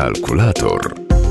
Kalkulator.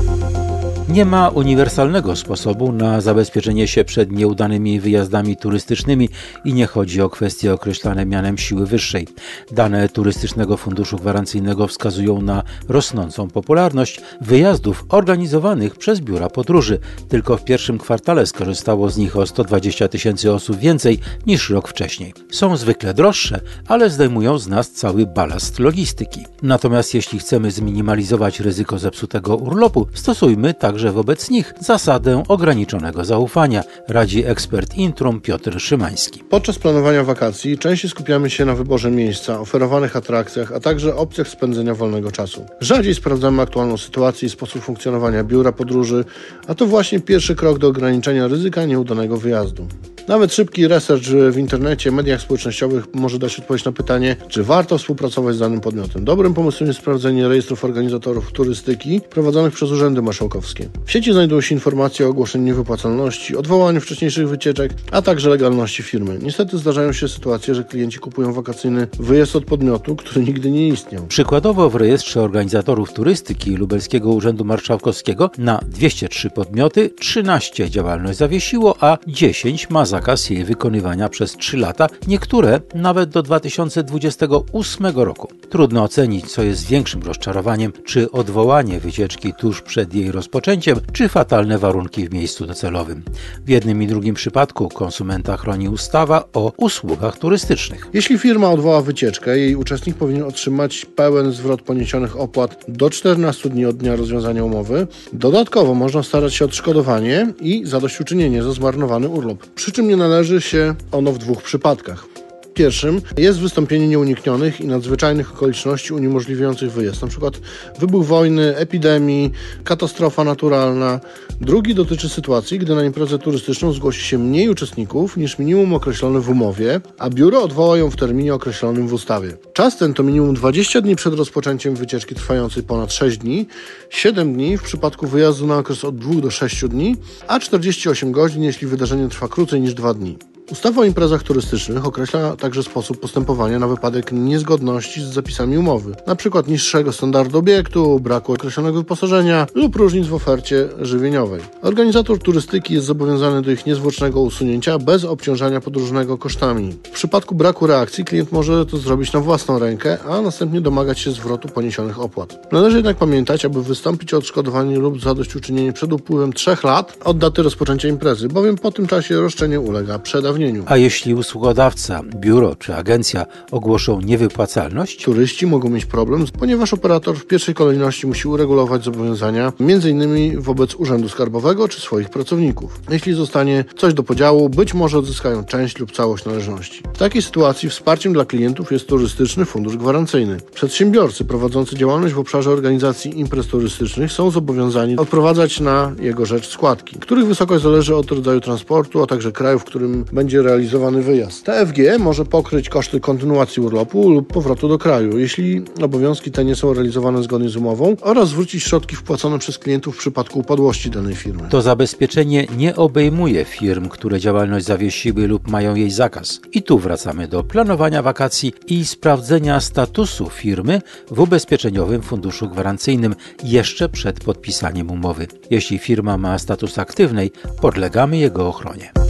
Nie ma uniwersalnego sposobu na zabezpieczenie się przed nieudanymi wyjazdami turystycznymi i nie chodzi o kwestie określane mianem siły wyższej. Dane Turystycznego Funduszu Gwarancyjnego wskazują na rosnącą popularność wyjazdów organizowanych przez biura podróży. Tylko w pierwszym kwartale skorzystało z nich o 120 000 osób więcej niż rok wcześniej. Są zwykle droższe, ale zdejmują z nas cały balast logistyki. Natomiast jeśli chcemy zminimalizować ryzyko zepsutego urlopu, stosujmy także wobec nich zasadę ograniczonego zaufania, radzi ekspert Intrum Piotr Szymański. Podczas planowania wakacji częściej skupiamy się na wyborze miejsca, oferowanych atrakcjach, a także opcjach spędzenia wolnego czasu. Rzadziej sprawdzamy aktualną sytuację i sposób funkcjonowania biura podróży, a to właśnie pierwszy krok do ograniczenia ryzyka nieudanego wyjazdu. Nawet szybki research w internecie, mediach społecznościowych może dać odpowiedź na pytanie, czy warto współpracować z danym podmiotem. Dobrym pomysłem jest sprawdzenie rejestrów organizatorów turystyki prowadzonych przez urzędy marszałkowskie. W sieci znajdują się informacje o ogłoszeniu niewypłacalności, odwołaniu wcześniejszych wycieczek, a także legalności firmy. Niestety zdarzają się sytuacje, że klienci kupują wakacyjny wyjazd od podmiotu, który nigdy nie istniał. Przykładowo w rejestrze organizatorów turystyki Lubelskiego Urzędu Marszałkowskiego na 203 podmioty 13 działalność zawiesiło, a 10 ma zakaz jej wykonywania przez 3 lata, niektóre nawet do 2028 roku. Trudno ocenić, co jest większym rozczarowaniem, czy odwołanie wycieczki tuż przed jej rozpoczęciem, czy fatalne warunki w miejscu docelowym. W jednym i drugim przypadku konsumenta chroni ustawa o usługach turystycznych. Jeśli firma odwoła wycieczkę, jej uczestnik powinien otrzymać pełen zwrot poniesionych opłat do 14 dni od dnia rozwiązania umowy. Dodatkowo można starać się o odszkodowanie i zadośćuczynienie za zmarnowany urlop. Przy czym nie należy się ono w 2 przypadkach. Pierwszym jest wystąpienie nieuniknionych i nadzwyczajnych okoliczności uniemożliwiających wyjazd, np. wybuch wojny, epidemii, katastrofa naturalna. Drugi dotyczy sytuacji, gdy na imprezę turystyczną zgłosi się mniej uczestników niż minimum określone w umowie, a biuro odwoła ją w terminie określonym w ustawie. Czas ten to minimum 20 dni przed rozpoczęciem wycieczki trwającej ponad 6 dni, 7 dni w przypadku wyjazdu na okres od 2 do 6 dni, a 48 godzin, jeśli wydarzenie trwa krócej niż 2 dni. Ustawa o imprezach turystycznych określa także sposób postępowania na wypadek niezgodności z zapisami umowy, np. niższego standardu obiektu, braku określonego wyposażenia lub różnic w ofercie żywieniowej. Organizator turystyki jest zobowiązany do ich niezwłocznego usunięcia bez obciążania podróżnego kosztami. W przypadku braku reakcji klient może to zrobić na własną rękę, a następnie domagać się zwrotu poniesionych opłat. Należy jednak pamiętać, aby wystąpić o odszkodowanie lub zadośćuczynienie przed upływem 3 lat od daty rozpoczęcia imprezy, bowiem po tym czasie roszczenie ulega przedawnieniu. A jeśli usługodawca, biuro czy agencja ogłoszą niewypłacalność? Turyści mogą mieć problem, ponieważ operator w pierwszej kolejności musi uregulować zobowiązania, m.in. wobec Urzędu Skarbowego czy swoich pracowników. Jeśli zostanie coś do podziału, być może odzyskają część lub całość należności. W takiej sytuacji wsparciem dla klientów jest Turystyczny Fundusz Gwarancyjny. Przedsiębiorcy prowadzący działalność w obszarze organizacji imprez turystycznych są zobowiązani odprowadzać na jego rzecz składki, których wysokość zależy od rodzaju transportu, a także kraju, w którym będzie realizowany wyjazd. TFG może pokryć koszty kontynuacji urlopu lub powrotu do kraju, jeśli obowiązki te nie są realizowane zgodnie z umową, oraz zwrócić środki wpłacone przez klientów w przypadku upadłości danej firmy. To zabezpieczenie nie obejmuje firm, które działalność zawiesiły lub mają jej zakaz. I tu wracamy do planowania wakacji i sprawdzenia statusu firmy w Ubezpieczeniowym Funduszu Gwarancyjnym jeszcze przed podpisaniem umowy. Jeśli firma ma status aktywnej, podlegamy jego ochronie.